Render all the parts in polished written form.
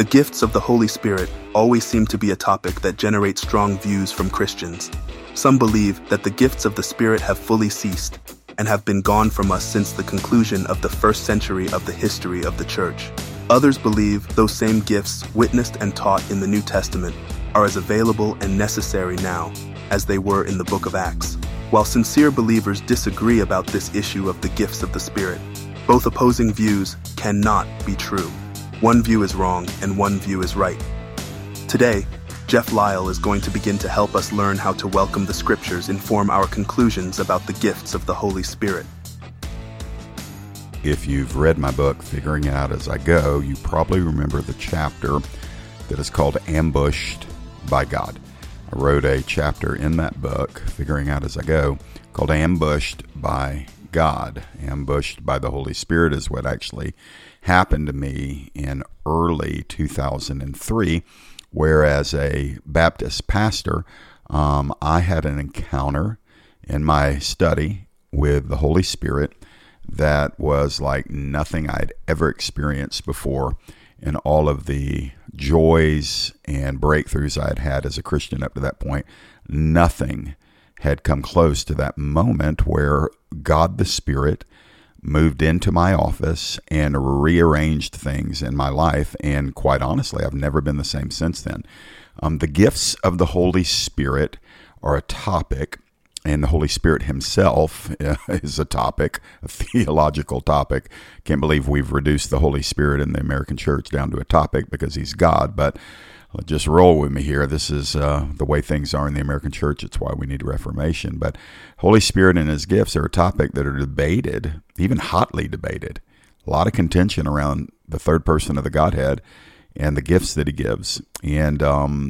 The gifts of the Holy Spirit always seem to be a topic that generates strong views from Christians. Some believe that the gifts of the Spirit have fully ceased and have been gone from us since the conclusion of the first century of the history of the Church. Others believe those same gifts witnessed and taught in the New Testament are as available and necessary now as they were in the book of Acts. While sincere believers disagree about this issue of the gifts of the Spirit, both opposing views cannot be true. One view is wrong and one view is right. Today, Jeff Lyle is going to begin to help us learn how to welcome the Scriptures inform our conclusions about the gifts of the Holy Spirit. If you've read my book, Figuring It Out As I Go, you probably remember the chapter that is called Ambushed by God. I wrote a chapter in that book, Figuring Out As I Go, called Ambushed by God. Ambushed by the Holy Spirit is what actually happened to me in early 2003, where as a Baptist pastor, I had an encounter in my study with the Holy Spirit that was like nothing I'd ever experienced before, and all of the joys and breakthroughs I had had as a Christian up to that point. Nothing had come close to that moment where God the Spirit moved into my office and rearranged things in my life, and quite honestly, I've never been the same since then. The gifts of the Holy Spirit are a topic, and the Holy Spirit himself is a topic, a theological topic. Can't believe we've reduced the Holy Spirit in the American church down to a topic because he's God, but just roll with me here. This is the way things are in the American church. It's why we need reformation. But Holy Spirit and his gifts are a topic that are debated, even hotly debated. A lot of contention around the third person of the Godhead and the gifts that he gives. And,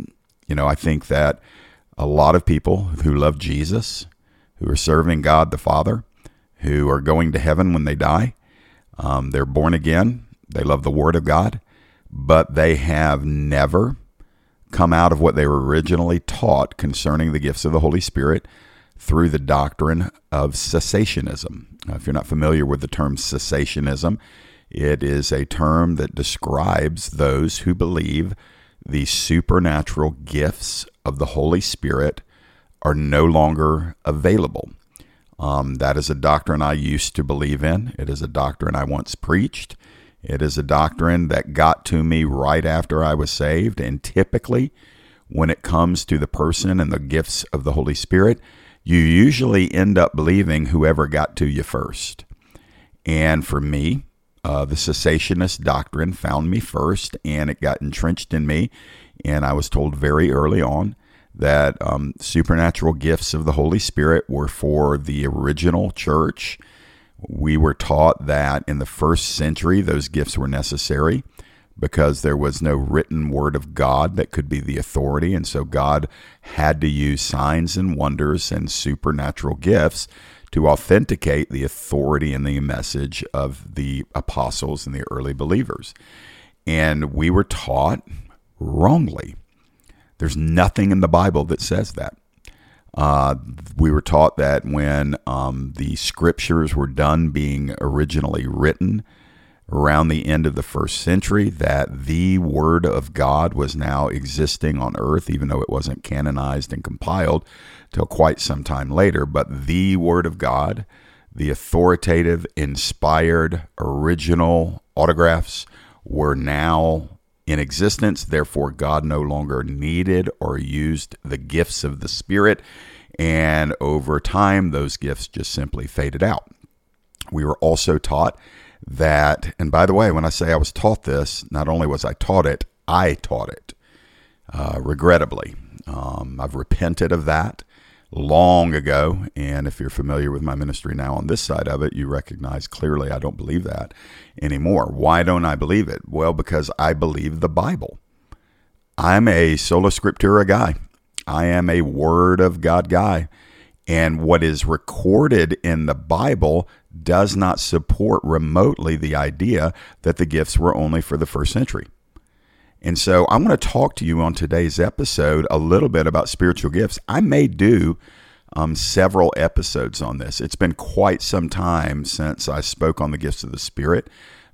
I think that a lot of people who love Jesus, who are serving God the Father, who are going to heaven when they die, they're born again, they love the Word of God, but they have never come out of what they were originally taught concerning the gifts of the Holy Spirit through the doctrine of cessationism. If you're not familiar with the term cessationism, it is a term that describes those who believe the supernatural gifts of the Holy Spirit are no longer available. That is a doctrine I used to believe in. It is a doctrine I once preached. It is a doctrine that got to me right after I was saved. And typically, when it comes to the person and the gifts of the Holy Spirit, you usually end up believing whoever got to you first. And for me, the cessationist doctrine found me first, and it got entrenched in me. And I was told very early on that supernatural gifts of the Holy Spirit were for the original church. We were taught that in the first century, those gifts were necessary because there was no written word of God that could be the authority. And so God had to use signs and wonders and supernatural gifts to authenticate the authority and the message of the apostles and the early believers. And we were taught wrongly. There's nothing in the Bible that says that. We were taught that when the scriptures were done being originally written around the end of the first century, that the Word of God was now existing on earth, even though it wasn't canonized and compiled till quite some time later. But the Word of God, the authoritative, inspired, original autographs were now in existence. Therefore, God no longer needed or used the gifts of the Spirit. And over time, those gifts just simply faded out. We were also taught that, and by the way, when I say I was taught this, not only was I taught it, regrettably. I've repented of that long ago, and if you're familiar with my ministry now on this side of it, you recognize clearly I don't believe that anymore. Why don't I believe it? Well, because I believe the Bible. I'm a sola scriptura guy. I am a Word of God guy. And what is recorded in the Bible does not support remotely the idea that the gifts were only for the first century. And so I'm going to talk to you on today's episode a little bit about spiritual gifts. I may do several episodes on this. It's been quite some time since I spoke on the gifts of the Spirit,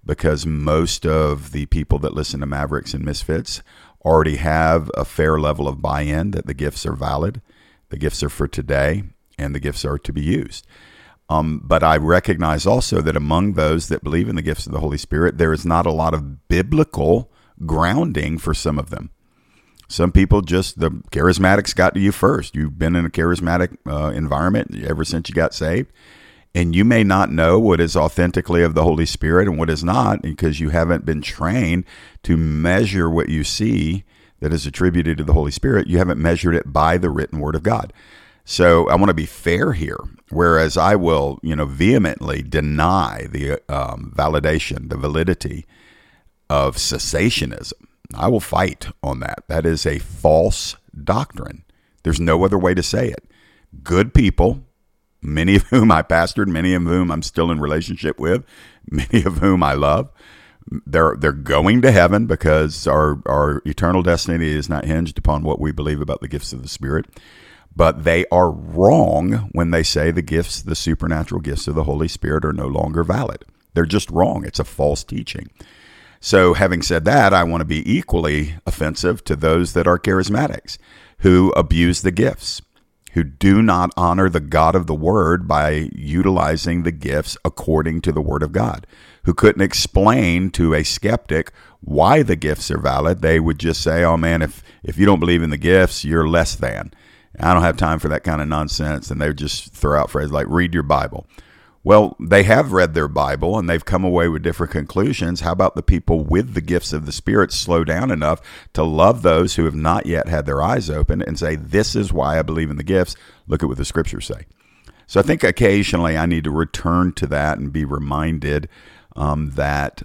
because most of the people that listen to Mavericks and Misfits already have a fair level of buy-in that the gifts are valid, the gifts are for today, and the gifts are to be used. But I recognize also that among those that believe in the gifts of the Holy Spirit, there is not a lot of biblical grounding for some of them. Some people just, the charismatics got to you first. You've been in a charismatic environment ever since you got saved. And you may not know what is authentically of the Holy Spirit and what is not, because you haven't been trained to measure what you see that is attributed to the Holy Spirit. You haven't measured it by the written Word of God. So I want to be fair here, whereas I will, vehemently deny the validation, the validity of cessationism. I will fight on that. That is a false doctrine. There's no other way to say it. Good people, many of whom I pastored, many of whom I'm still in relationship with, many of whom I love, they're going to heaven because our eternal destiny is not hinged upon what we believe about the gifts of the Spirit. But they are wrong when they say the gifts, the supernatural gifts of the Holy Spirit are no longer valid. They're just wrong. It's a false teaching. So having said that, I want to be equally offensive to those that are charismatics who abuse the gifts, who do not honor the God of the Word by utilizing the gifts according to the Word of God, who couldn't explain to a skeptic why the gifts are valid. They would just say, oh man, if you don't believe in the gifts, you're less than. I don't have time for that kind of nonsense. And they would just throw out phrases like, read your Bible. Well, they have read their Bible and they've come away with different conclusions. How about the people with the gifts of the Spirit slow down enough to love those who have not yet had their eyes open and say, this is why I believe in the gifts. Look at what the scriptures say. So I think occasionally I need to return to that and be reminded that,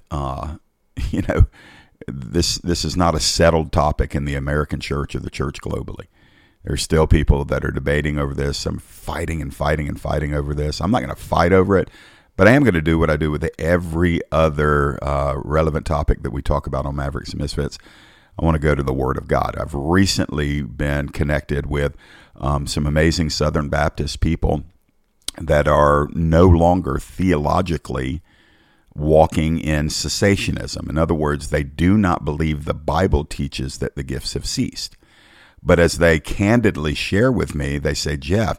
this is not a settled topic in the American church or the church globally. There's still people that are debating over this. I'm fighting over this. I'm not going to fight over it, but I am going to do what I do with every other relevant topic that we talk about on Mavericks and Misfits. I want to go to the Word of God. I've recently been connected with some amazing Southern Baptist people that are no longer theologically walking in cessationism. In other words, they do not believe the Bible teaches that the gifts have ceased. But as they candidly share with me, they say, Jeff,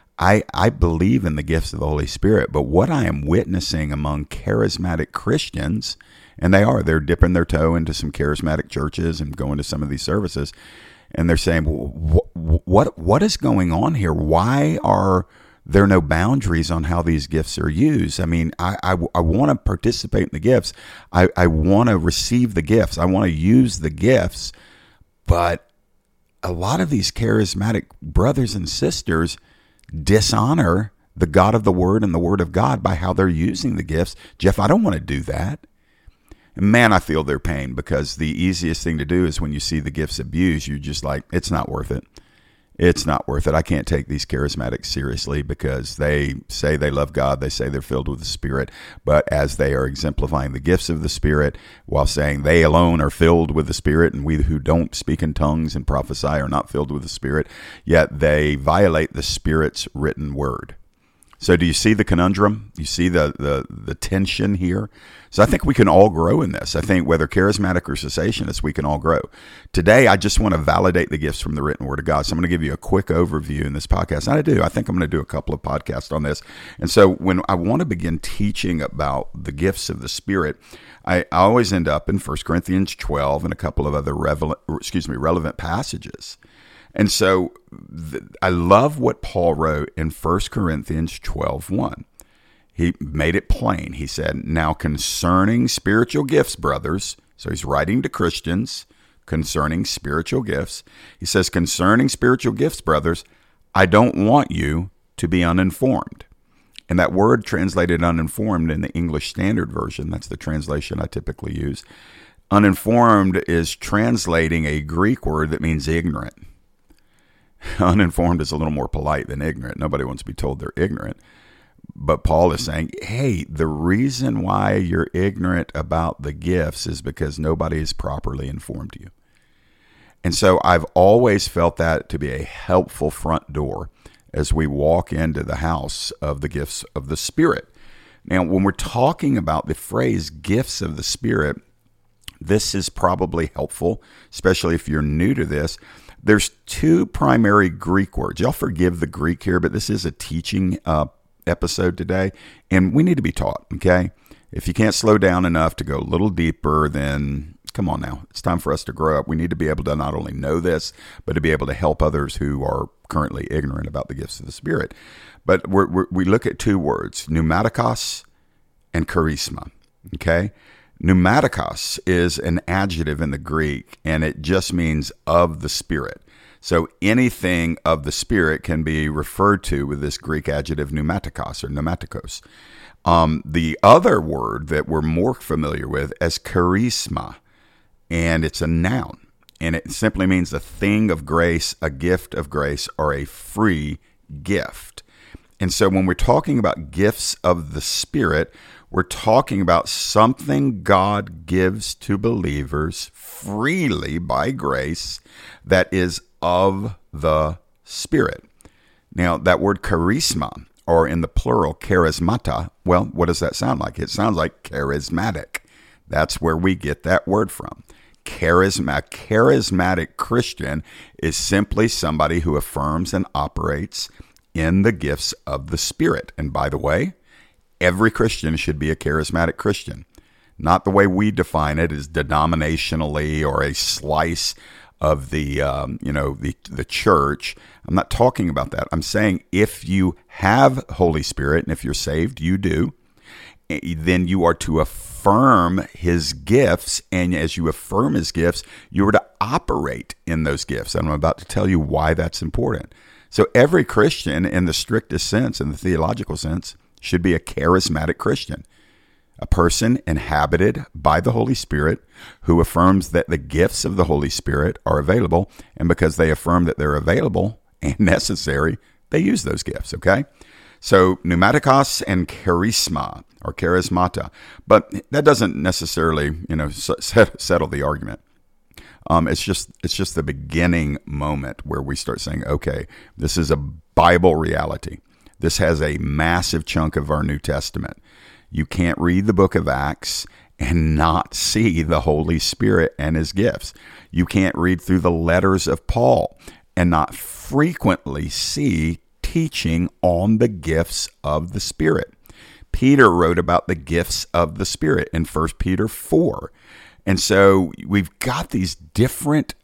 I believe in the gifts of the Holy Spirit, but what I am witnessing among charismatic Christians, and they're dipping their toe into some charismatic churches and going to some of these services, and they're saying, what is going on here? Why are there no boundaries on how these gifts are used? I mean, I want to participate in the gifts. I want to receive the gifts. I want to use the gifts, but a lot of these charismatic brothers and sisters dishonor the God of the Word and the Word of God by how they're using the gifts. Jeff, I don't want to do that. And man, I feel their pain, because the easiest thing to do is when you see the gifts abused, you're just like, it's not worth it. It's not worth it. I can't take these charismatics seriously because they say they love God. They say they're filled with the Spirit. But as they are exemplifying the gifts of the Spirit while saying they alone are filled with the Spirit, and we who don't speak in tongues and prophesy are not filled with the Spirit, yet they violate the Spirit's written word. So do you see the conundrum? You see the tension here? So I think we can all grow in this. I think whether charismatic or cessationist, we can all grow. Today, I just want to validate the gifts from the written Word of God. So I'm going to give you a quick overview in this podcast. And I think I'm going to do a couple of podcasts on this. And so when I want to begin teaching about the gifts of the Spirit, I always end up in 1 Corinthians 12 and a couple of other relevant passages. And so I love what Paul wrote in 1 Corinthians 12:1. He made it plain. He said, now concerning spiritual gifts, brothers, so he's writing to Christians concerning spiritual gifts. He says, concerning spiritual gifts, brothers, I don't want you to be uninformed. And that word translated uninformed in the English Standard Version, that's the translation I typically use. Uninformed is translating a Greek word that means ignorant. Uninformed is a little more polite than ignorant. Nobody wants to be told they're ignorant. But Paul is saying, hey, the reason why you're ignorant about the gifts is because nobody has properly informed you. And so I've always felt that to be a helpful front door as we walk into the house of the gifts of the Spirit. Now, when we're talking about the phrase gifts of the Spirit, this is probably helpful, especially if you're new to this. There's two primary Greek words. Y'all forgive the Greek here, but this is a teaching episode today, and we need to be taught, okay? If you can't slow down enough to go a little deeper, then come on now. It's time for us to grow up. We need to be able to not only know this, but to be able to help others who are currently ignorant about the gifts of the Spirit. But we look at two words, pneumatikos and charisma, okay? Pneumatikos is an adjective in the Greek, and it just means of the Spirit. So anything of the Spirit can be referred to with this Greek adjective pneumatikos or pneumatikos. The other word that we're more familiar with is charisma, and it's a noun, and it simply means a thing of grace, a gift of grace, or a free gift. And so when we're talking about gifts of the Spirit, we're talking about something God gives to believers freely by grace that is of the Spirit. Now, that word charisma, or in the plural, charismata, well, what does that sound like? It sounds like charismatic. That's where we get that word from. Charismatic Christian is simply somebody who affirms and operates in the gifts of the Spirit. And by the way, every Christian should be a charismatic Christian. Not the way we define it as denominationally or a slice of the church. I'm not talking about that. I'm saying if you have Holy Spirit, and if you're saved, you do, then you are to affirm His gifts. And as you affirm His gifts, you are to operate in those gifts. And I'm about to tell you why that's important. So every Christian, in the strictest sense, in the theological sense, should be a charismatic Christian, a person inhabited by the Holy Spirit who affirms that the gifts of the Holy Spirit are available, and because they affirm that they're available and necessary, they use those gifts, okay? So pneumatikos and charisma, or charismata, but that doesn't necessarily, settle the argument. It's just the beginning moment where we start saying, okay, this is a Bible reality. This has a massive chunk of our New Testament. You can't read the book of Acts and not see the Holy Spirit and His gifts. You can't read through the letters of Paul and not frequently see teaching on the gifts of the Spirit. Peter wrote about the gifts of the Spirit in 1 Peter 4. And so we've got these different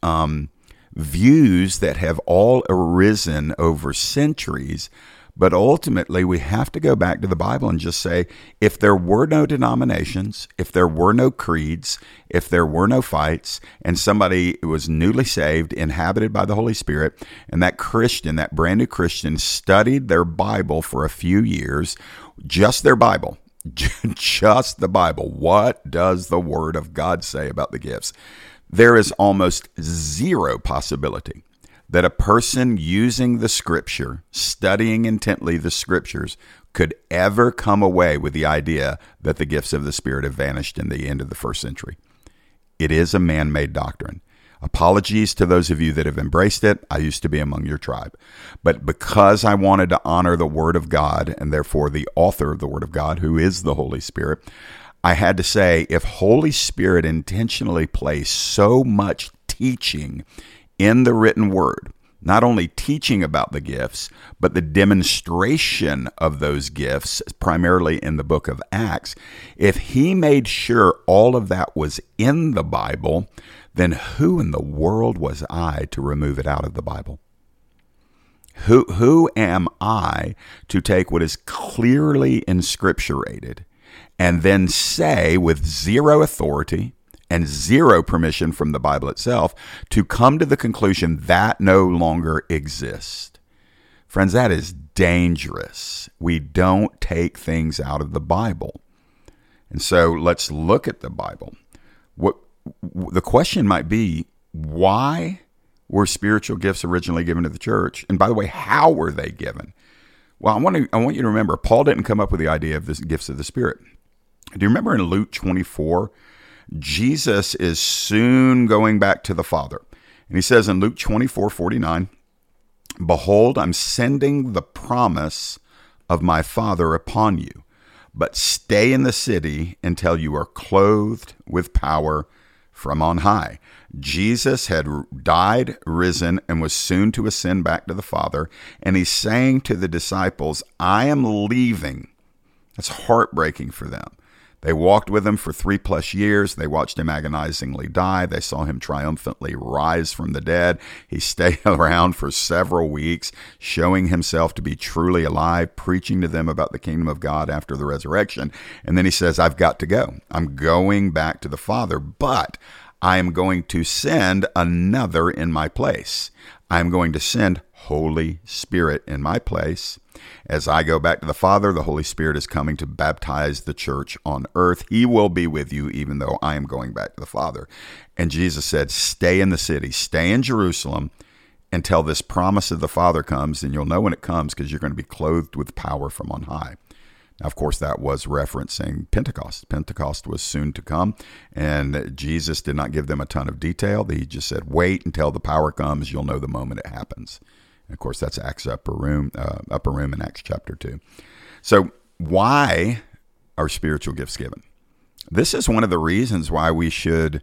views that have all arisen over centuries. But ultimately, we have to go back to the Bible and just say, if there were no denominations, if there were no creeds, if there were no fights, and somebody was newly saved, inhabited by the Holy Spirit, and that Christian, that brand new Christian, studied their Bible for a few years, just their Bible, just the Bible. What does the Word of God say about the gifts? There is almost zero possibility that a person using the Scripture, studying intently the Scriptures, could ever come away with the idea that the gifts of the Spirit have vanished in the end of the first century. It is a man-made doctrine. Apologies to those of you that have embraced it. I used to be among your tribe. But because I wanted to honor the Word of God, and therefore the author of the Word of God, who is the Holy Spirit, I had to say, if Holy Spirit intentionally placed so much teaching in the written word, not only teaching about the gifts, but the demonstration of those gifts, primarily in the book of Acts, if He made sure all of that was in the Bible, then who in the world was I to remove it out of the Bible? Who am I to take what is clearly inscripturated and then say with zero authority and zero permission from the Bible itself to come to the conclusion that no longer exists? Friends, that is dangerous. We don't take things out of the Bible. And so let's look at the Bible. The question might be, why were spiritual gifts originally given to the church? And by the way, how were they given? Well, I want you to remember, Paul didn't come up with the idea of the gifts of the Spirit. Do you remember in Luke 24, Jesus is soon going back to the Father. And He says in Luke 24:49, "Behold, I'm sending the promise of my Father upon you. but stay in the city until you are clothed with power from on high. Jesus had died, risen, and was soon to ascend back to the Father. And he's saying to the disciples, I am leaving. That's heartbreaking for them. They walked with him for 3+ years. They watched him agonizingly die. They saw him triumphantly rise from the dead. He stayed around for several weeks, showing himself to be truly alive, preaching to them about the kingdom of God after the resurrection. And then he says, I've got to go. I'm going back to the Father, but I am going to send another in my place. I'm going to send Holy Spirit in my place. As I go back to the Father, the Holy Spirit is coming to baptize the church on earth. He will be with you even though I am going back to the Father. And Jesus said, stay in the city, stay in Jerusalem until this promise of the Father comes, and you'll know when it comes because you're going to be clothed with power from on high. Now, of course, that was referencing Pentecost. Pentecost was soon to come, and Jesus did not give them a ton of detail. He just said, wait until the power comes. You'll know the moment it happens. And of course, that's Acts upper room in Acts chapter 2. So why are spiritual gifts given? This is one of the reasons why we should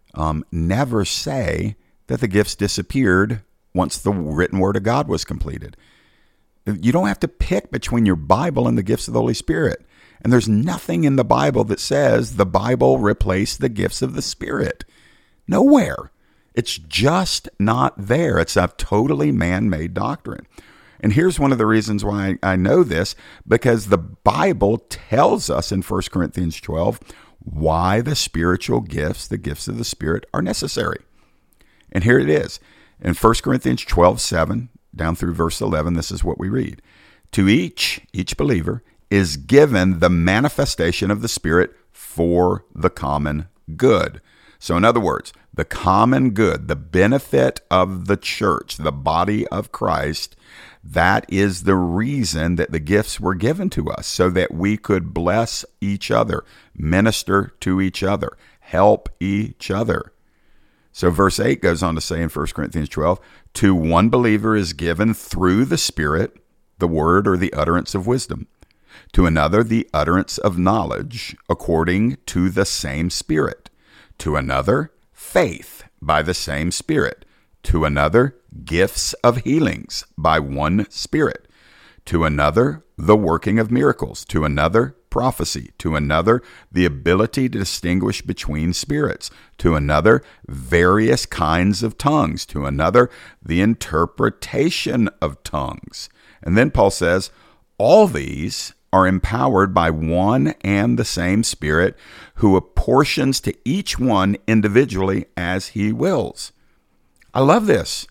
never say that the gifts disappeared once the written word of God was completed. You don't have to pick between your Bible and the gifts of the Holy Spirit. And there's nothing in the Bible that says the Bible replaced the gifts of the Spirit. Nowhere. It's just not there. It's a totally man-made doctrine. And here's one of the reasons why I know this, because the Bible tells us in 1 Corinthians 12 why the spiritual gifts, the gifts of the Spirit, are necessary. And here it is. In 1 Corinthians 12:7, down through verse 11, this is what we read. To each believer is given the manifestation of the Spirit for the common good. So in other words, the common good, the benefit of the church, the body of Christ, that is the reason that the gifts were given to us, so that we could bless each other, minister to each other, help each other. So verse 8 goes on to say in 1 Corinthians 12, to one believer is given through the Spirit the word or the utterance of wisdom, to another the utterance of knowledge according to the same Spirit, to another faith by the same Spirit, to another gifts of healings by one Spirit, to another the working of miracles, to another prophecy, to another the ability to distinguish between spirits, to another various kinds of tongues, to another the interpretation of tongues. And then Paul says, all these are empowered by one and the same Spirit, who apportions to each one individually as he wills. I love this.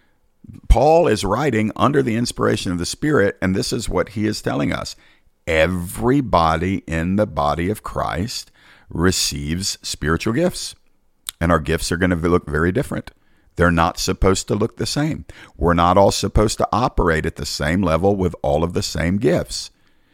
Paul is writing under the inspiration of the Spirit, and this is what he is telling us. Everybody in the body of Christ receives spiritual gifts, and our gifts are going to look very different. They're not supposed to look the same. We're not all supposed to operate at the same level with all of the same gifts.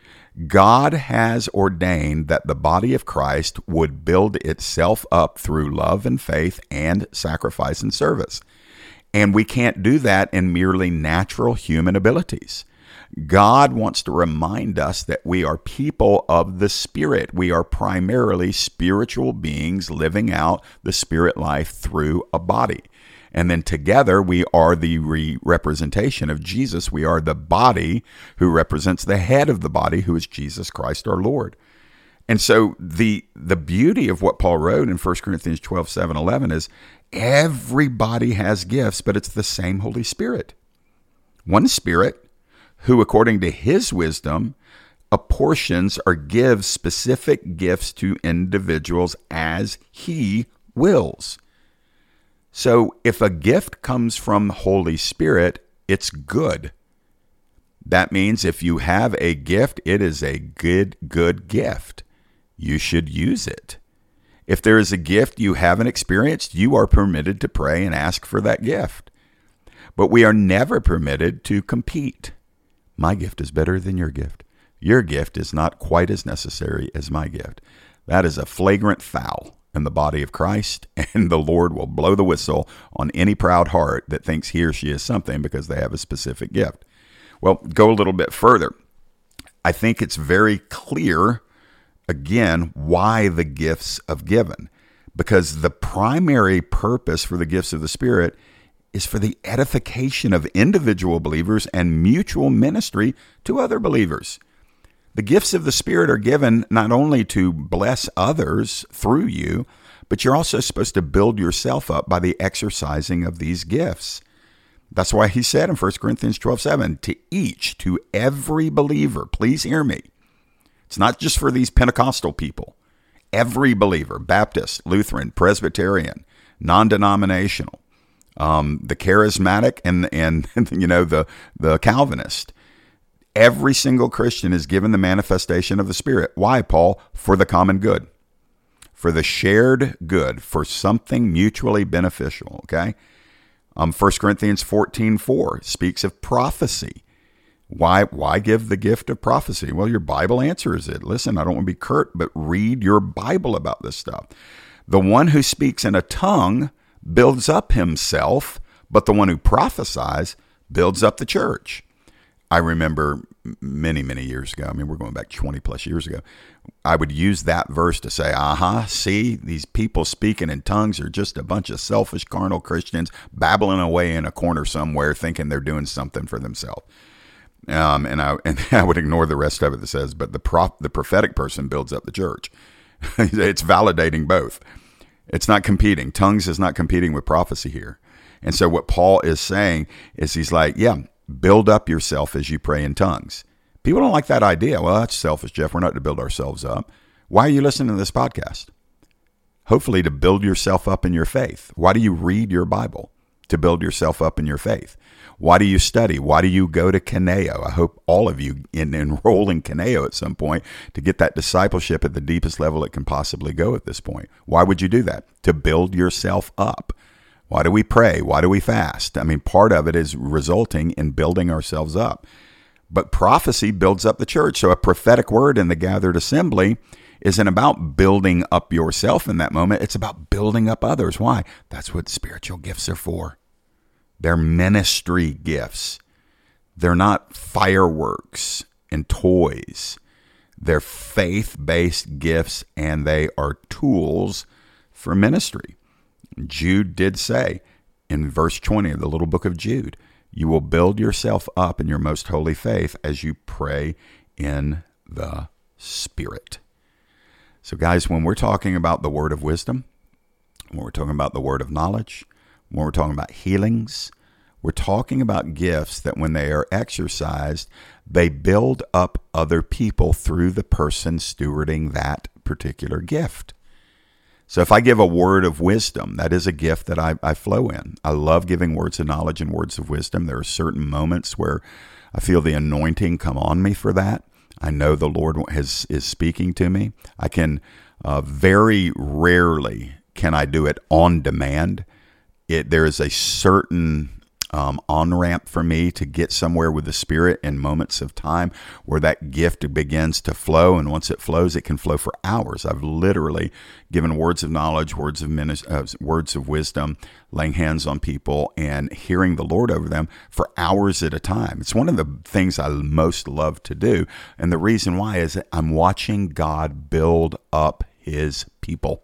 God has ordained that the body of Christ would build itself up through love and faith and sacrifice and service. And we can't do that in merely natural human abilities. God wants to remind us that we are people of the Spirit. We are primarily spiritual beings living out the Spirit life through a body. And then together we are the representation of Jesus. We are the body who represents the head of the body, who is Jesus Christ our Lord. And so the beauty of what Paul wrote in 1 Corinthians 12:7-11 is everybody has gifts, but it's the same Holy Spirit. One Spirit who, according to his wisdom, apportions or gives specific gifts to individuals as he wills. So if a gift comes from the Holy Spirit, it's good. That means if you have a gift, it is a good gift. You should use it. If there is a gift you haven't experienced, you are permitted to pray and ask for that gift. But we are never permitted to compete. My gift is better than your gift. Your gift is not quite as necessary as my gift. That is a flagrant foul in the body of Christ, and the Lord will blow the whistle on any proud heart that thinks he or she is something because they have a specific gift. Well, go a little bit further. I think it's very clear again, why the gifts of given? Because the primary purpose for the gifts of the Spirit is for the edification of individual believers and mutual ministry to other believers. The gifts of the Spirit are given not only to bless others through you, but you're also supposed to build yourself up by the exercising of these gifts. That's why he said in 1 Corinthians 12:7, to every believer, please hear me. It's not just for these Pentecostal people. Every believer, Baptist, Lutheran, Presbyterian, non-denominational, the charismatic and the Calvinist. Every single Christian is given the manifestation of the Spirit. Why, Paul? For the common good, for the shared good, for something mutually beneficial. Okay. 1 Corinthians 14:4 speaks of prophecy. Why give the gift of prophecy? Well, your Bible answers it. Listen, I don't want to be curt, but read your Bible about this stuff. The one who speaks in a tongue builds up himself, but the one who prophesies builds up the church. I remember many, many years ago, we're going back 20 plus years ago, I would use that verse to say, see, these people speaking in tongues are just a bunch of selfish, carnal Christians babbling away in a corner somewhere thinking they're doing something for themselves. And I would ignore the rest of it that says, but the prophetic person builds up the church. It's validating both. It's not competing. Tongues is not competing with prophecy here. And so what Paul is saying is he's like, build up yourself as you pray in tongues. People don't like that idea. Well, that's selfish, Jeff. We're not to build ourselves up. Why are you listening to this podcast? Hopefully to build yourself up in your faith. Why do you read your Bible? To build yourself up in your faith. Why do you study? Why do you go to Kaneo? I hope all of you enroll in Kaneo at some point to get that discipleship at the deepest level it can possibly go at this point. Why would you do that? To build yourself up. Why do we pray? Why do we fast? Part of it is resulting in building ourselves up. But prophecy builds up the church. So a prophetic word in the gathered assembly isn't about building up yourself in that moment. It's about building up others. Why? That's what spiritual gifts are for. They're ministry gifts. They're not fireworks and toys. They're faith-based gifts, and they are tools for ministry. Jude did say in verse 20 of the little book of Jude, you will build yourself up in your most holy faith as you pray in the Spirit. So guys, when we're talking about the word of wisdom, when we're talking about the word of knowledge, when we're talking about healings, we're talking about gifts that when they are exercised, they build up other people through the person stewarding that particular gift. So if I give a word of wisdom, that is a gift that I flow in. I love giving words of knowledge and words of wisdom. There are certain moments where I feel the anointing come on me for that. I know the Lord is speaking to me. I can very rarely can I do it on demand. There is a certain on-ramp for me to get somewhere with the Spirit in moments of time where that gift begins to flow. And once it flows, it can flow for hours. I've literally given words of knowledge, words of wisdom, laying hands on people and hearing the Lord over them for hours at a time. It's one of the things I most love to do. And the reason why is that I'm watching God build up his people.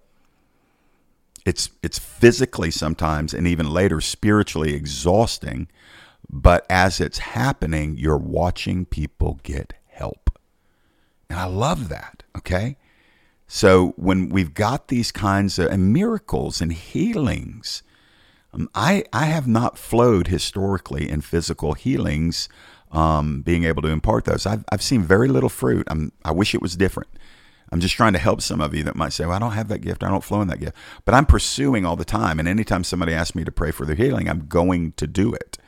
It's physically sometimes and even later spiritually exhausting, but as it's happening, you're watching people get help. And I love that, okay? So when we've got these kinds of miracles and healings, I have not flowed historically in physical healings, being able to impart those. I've seen very little fruit. I wish it was different. I'm just trying to help some of you that might say, well, I don't have that gift. I don't flow in that gift. But I'm pursuing all the time. And anytime somebody asks me to pray for their healing, I'm going to do it.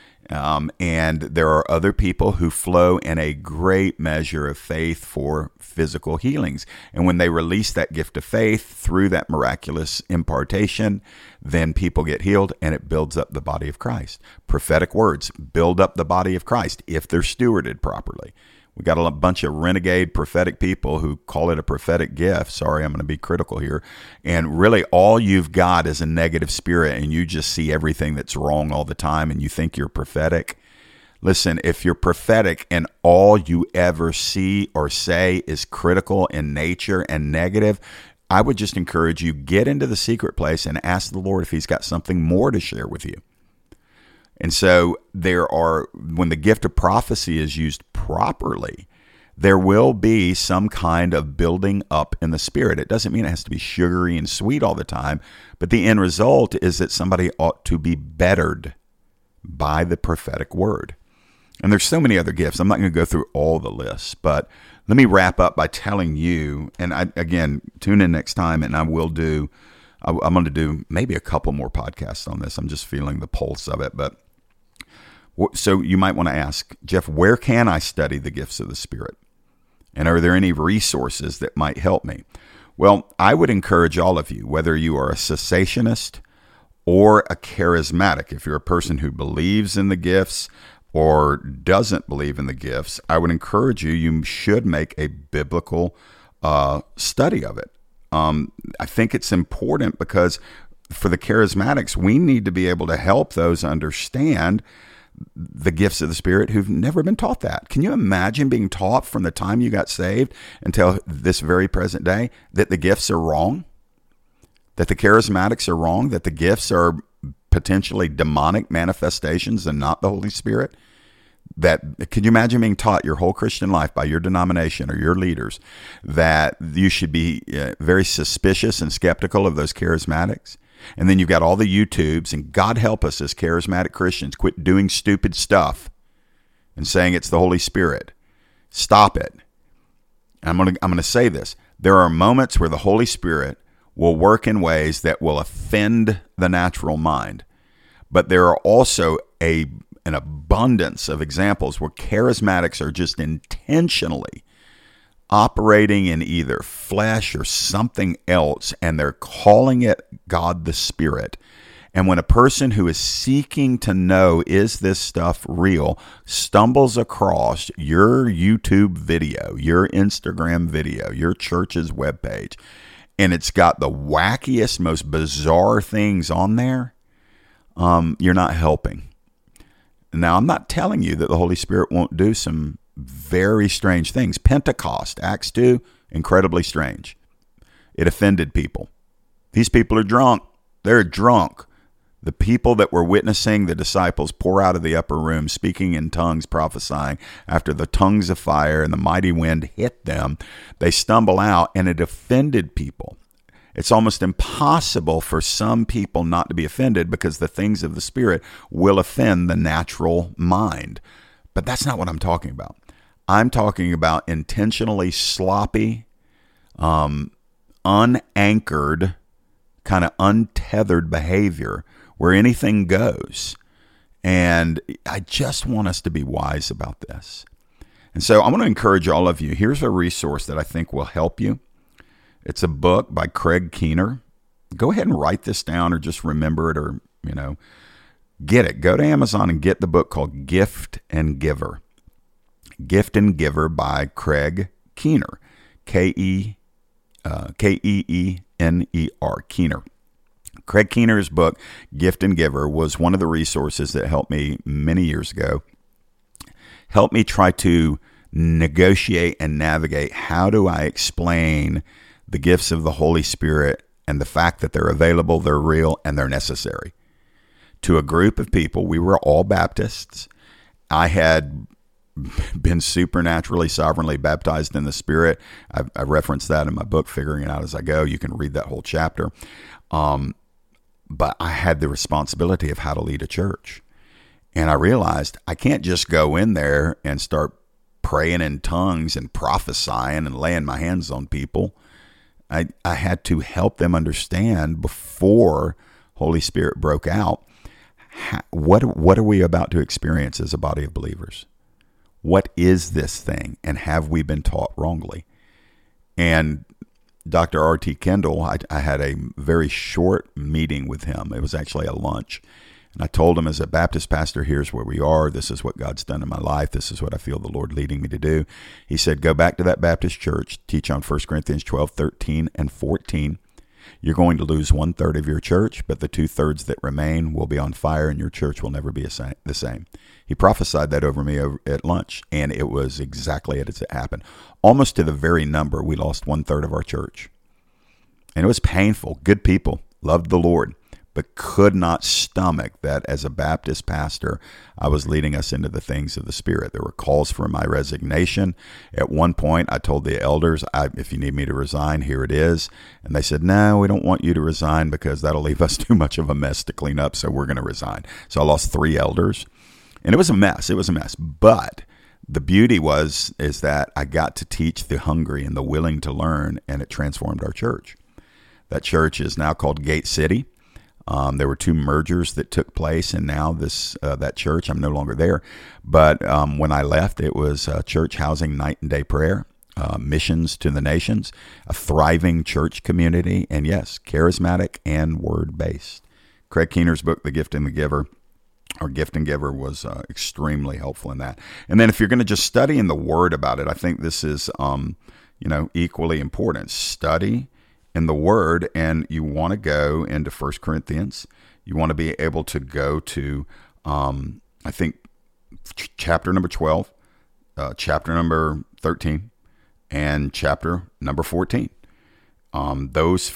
And there are other people who flow in a great measure of faith for physical healings. And when they release that gift of faith through that miraculous impartation, then people get healed and it builds up the body of Christ. Prophetic words build up the body of Christ if they're stewarded properly. We got a bunch of renegade prophetic people who call it a prophetic gift. Sorry, I'm going to be critical here. And really all you've got is a negative spirit and you just see everything that's wrong all the time and you think you're prophetic. Listen, if you're prophetic and all you ever see or say is critical in nature and negative, I would just encourage you, get into the secret place and ask the Lord if he's got something more to share with you. And so when the gift of prophecy is used properly, there will be some kind of building up in the spirit. It doesn't mean it has to be sugary and sweet all the time, but the end result is that somebody ought to be bettered by the prophetic word. And there's so many other gifts. I'm not going to go through all the lists, but let me wrap up by telling you, and again, tune in next time, and I'm going to do maybe a couple more podcasts on this. I'm just feeling the pulse of it. But so you might want to ask, Jeff, where can I study the gifts of the Spirit? And are there any resources that might help me? Well, I would encourage all of you, whether you are a cessationist or a charismatic, if you're a person who believes in the gifts or doesn't believe in the gifts, I would encourage you should make a biblical study of it. I think it's important because for the charismatics, we need to be able to help those understand the gifts of the Spirit who've never been taught that. Can you imagine being taught from the time you got saved until this very present day that the gifts are wrong, that the charismatics are wrong, that the gifts are potentially demonic manifestations and not the Holy Spirit? Can you imagine being taught your whole Christian life by your denomination or your leaders that you should be very suspicious and skeptical of those charismatics? And then you've got all the YouTubes, and God help us as charismatic Christians quit doing stupid stuff and saying it's the Holy Spirit. Stop it. And I'm going to say this. There are moments where the Holy Spirit will work in ways that will offend the natural mind. But there are also an abundance of examples where charismatics are just intentionally operating in either flesh or something else, and they're calling it God the Spirit. And when a person who is seeking to know, is this stuff real, stumbles across your YouTube video, your Instagram video, your church's webpage, and it's got the wackiest, most bizarre things on there, you're not helping. Now, I'm not telling you that the Holy Spirit won't do some very strange things. Pentecost, Acts 2, incredibly strange. It offended people. These people are drunk. They're drunk. The people that were witnessing the disciples pour out of the upper room, speaking in tongues, prophesying, after the tongues of fire and the mighty wind hit them, they stumble out, and it offended people. It's almost impossible for some people not to be offended because the things of the Spirit will offend the natural mind. But that's not what I'm talking about. I'm talking about intentionally sloppy, unanchored, kind of untethered behavior where anything goes. And I just want us to be wise about this. And so I want to encourage all of you. Here's a resource that I think will help you. It's a book by Craig Keener. Go ahead and write this down or just remember it, or, get it. Go to Amazon and get the book called Gift and Giver. Gift and Giver by Craig Keener. K-E-E-N-E-R, Keener. Craig Keener's book, Gift and Giver, was one of the resources that helped me many years ago. Helped me try to negotiate and navigate, how do I explain the gifts of the Holy Spirit and the fact that they're available, they're real, and they're necessary. To a group of people, we were all Baptists. I had been supernaturally, sovereignly baptized in the Spirit. I referenced that in my book, Figuring It Out As I Go. You can read that whole chapter. But I had the responsibility of how to lead a church. And I realized I can't just go in there and start praying in tongues and prophesying and laying my hands on people. I had to help them understand before Holy Spirit broke out, what are we about to experience as a body of believers? What is this thing? And have we been taught wrongly? And Dr. R.T. Kendall, I had a very short meeting with him. It was actually a lunch. And I told him, as a Baptist pastor, here's where we are. This is what God's done in my life. This is what I feel the Lord leading me to do. He said, go back to that Baptist church, teach on 1 Corinthians 12, 13, and 14. You're going to lose 1/3 of your church, but the 2/3 that remain will be on fire, and your church will never be the same. He prophesied that over me at lunch, and it was exactly as it happened. Almost to the very number, we lost 1/3 of our church. And it was painful. Good people, loved the Lord, but could not stomach that as a Baptist pastor, I was leading us into the things of the Spirit. There were calls for my resignation. At one point, I told the elders, if you need me to resign, here it is. And they said, no, we don't want you to resign because that'll leave us too much of a mess to clean up, so we're going to resign. So I lost 3 elders. And it was a mess. It was a mess. But the beauty is that I got to teach the hungry and the willing to learn, and it transformed our church. That church is now called Gate City. There were 2 mergers that took place, and now that church, I'm no longer there. But when I left, it was church housing, night and day prayer, missions to the nations, a thriving church community, and yes, charismatic and word-based. Craig Keener's book, The Gift and the Giver, or Gift and Giver, was extremely helpful in that. And then if you're going to just study in the Word about it, I think this is equally important. Study in the Word, and you want to go into 1 Corinthians. You want to be able to go to, I think, chapter number 12, chapter number 13, and chapter number 14. Those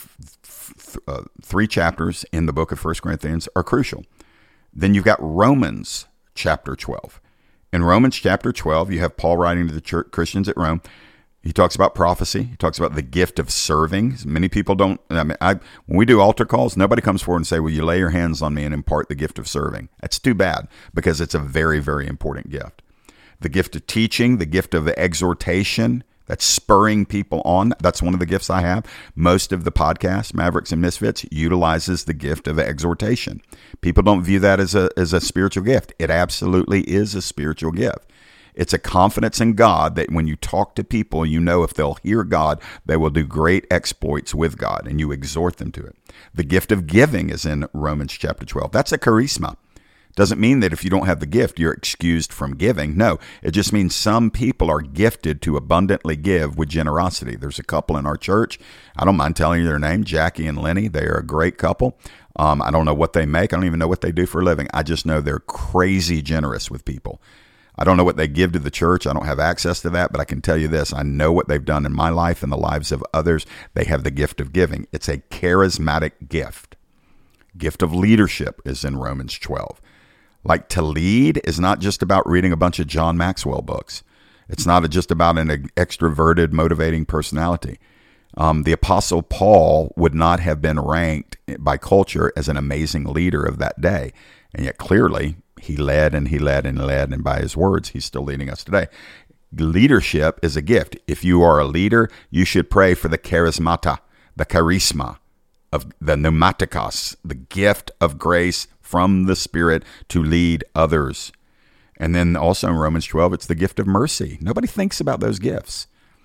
3 chapters in the book of 1 Corinthians are crucial. Then you've got Romans chapter 12. In Romans chapter 12, you have Paul writing to the church Christians at Rome. He talks about prophecy. He talks about the gift of serving. Many people don't. When we do altar calls, nobody comes forward and say, will you lay your hands on me and impart the gift of serving? That's too bad, because it's a very, very important gift. The gift of teaching, the gift of exhortation, that's spurring people on. That's one of the gifts I have. Most of the podcast, Mavericks and Misfits, utilizes the gift of exhortation. People don't view that as a spiritual gift. It absolutely is a spiritual gift. It's a confidence in God that when you talk to people, you know if they'll hear God, they will do great exploits with God, and you exhort them to it. The gift of giving is in Romans chapter 12. That's a charisma. Doesn't mean that if you don't have the gift, you're excused from giving. No, it just means some people are gifted to abundantly give with generosity. There's a couple in our church. I don't mind telling you their name, Jackie and Lenny. They are a great couple. I don't know what they make. I don't even know what they do for a living. I just know they're crazy generous with people. I don't know what they give to the church. I don't have access to that, but I can tell you this. I know what they've done in my life and the lives of others. They have the gift of giving. It's a charismatic gift. Gift of leadership is in Romans 12. Like, to lead is not just about reading a bunch of John Maxwell books. It's not just about an extroverted, motivating personality. The Apostle Paul would not have been ranked by culture as an amazing leader of that day. And yet clearly he led and he led and led. And by his words, he's still leading us today. Leadership is a gift. If you are a leader, you should pray for the charismata, the charisma of the pneumatikos, the gift of grace from the Spirit to lead others. And then also in Romans 12, it's the gift of mercy. Nobody thinks about those gifts.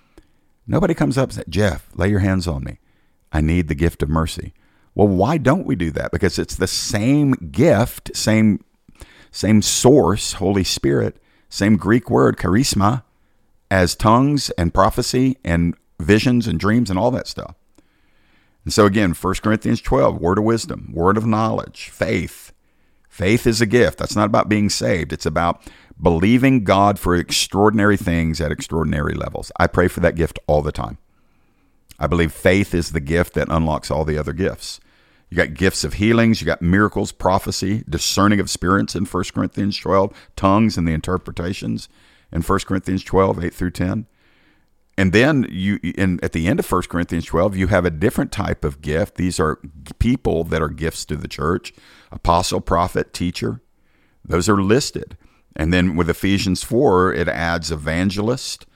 Nobody comes up and says, Jeff, lay your hands on me. I need the gift of mercy. Well, why don't we do that? Because it's the same gift, same source, Holy Spirit, same Greek word, charisma, as tongues and prophecy and visions and dreams and all that stuff. And so again, 1 Corinthians 12, word of wisdom, word of knowledge, faith. Faith is a gift. That's not about being saved. It's about believing God for extraordinary things at extraordinary levels. I pray for that gift all the time. I believe faith is the gift that unlocks all the other gifts. You got gifts of healings, you got miracles, prophecy, discerning of spirits in 1 Corinthians 12, tongues and the interpretations in 1 Corinthians 12, 8 through 10. And then at the end of 1 Corinthians 12, you have a different type of gift. These are people that are gifts to the church: apostle, prophet, teacher. Those are listed. And then with Ephesians 4, it adds evangelist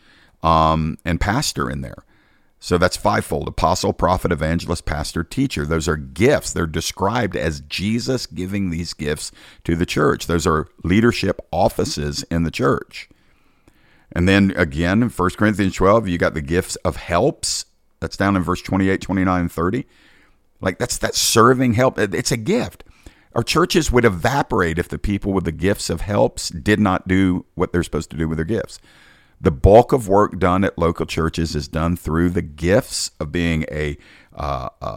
and pastor in there. So that's fivefold: apostle, prophet, evangelist, pastor, teacher. Those are gifts. They're described as Jesus giving these gifts to the church. Those are leadership offices in the church. And then again, in 1 Corinthians 12, you got the gifts of helps. That's down in verse 28, 29, and 30. Like, that's that serving help. It's a gift. Our churches would evaporate if the people with the gifts of helps did not do what they're supposed to do with their gifts. The bulk of work done at local churches is done through the gifts of being a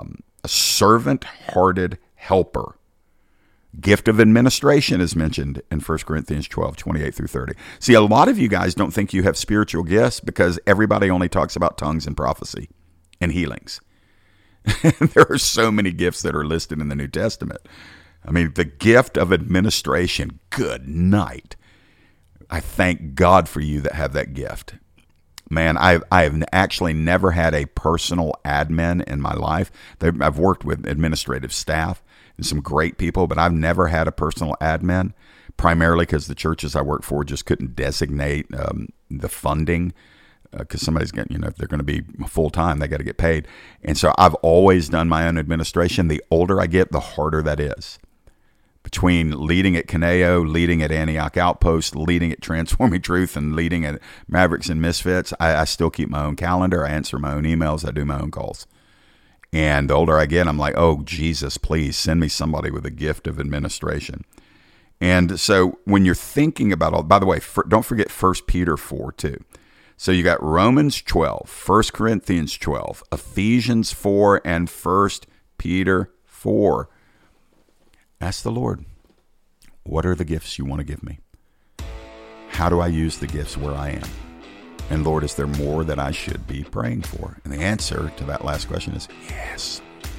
a servant-hearted helper. Gift of administration is mentioned in 1 Corinthians 12, 28 through 30. See, a lot of you guys don't think you have spiritual gifts because everybody only talks about tongues and prophecy and healings. There are so many gifts that are listed in the New Testament. I mean, the gift of administration, good night. I thank God for you that have that gift. Man, I have actually never had a personal admin in my life. I've worked with administrative staff and some great people, but I've never had a personal admin, primarily because the churches I work for just couldn't designate the funding because somebody's getting, if they're going to be full-time, they got to get paid. And so I've always done my own administration. The older I get, the harder that is. Between leading at Caneo, leading at Antioch Outpost, leading at Transforming Truth, and leading at Mavericks and Misfits, I still keep my own calendar. I answer my own emails. I do my own calls. And the older I get, I'm like, oh, Jesus, please send me somebody with a gift of administration. And so when you're thinking about all, by the way, don't forget 1 Peter 4 too. So you got Romans 12, 1 Corinthians 12, Ephesians 4, and 1 Peter 4. Ask the Lord, what are the gifts you want to give me? How do I use the gifts where I am? And Lord, is there more that I should be praying for? And the answer to that last question is yes.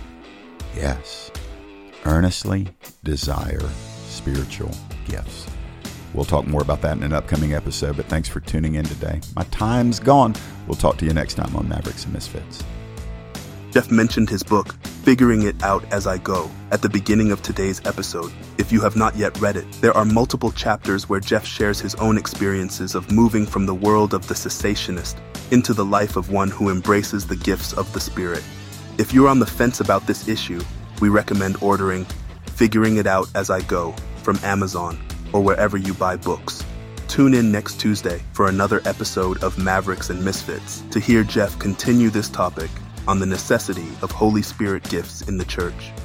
Yes. Earnestly desire spiritual gifts. We'll talk more about that in an upcoming episode, but thanks for tuning in today. My time's gone. We'll talk to you next time on Mavericks and Misfits. Jeff mentioned his book, Figuring It Out As I Go, at the beginning of today's episode. If you have not yet read it, there are multiple chapters where Jeff shares his own experiences of moving from the world of the cessationist into the life of one who embraces the gifts of the Spirit. If you're on the fence about this issue, we recommend ordering Figuring It Out As I Go from Amazon or wherever you buy books. Tune in next Tuesday for another episode of Mavericks and Misfits to hear Jeff continue this topic on the necessity of Holy Spirit gifts in the church.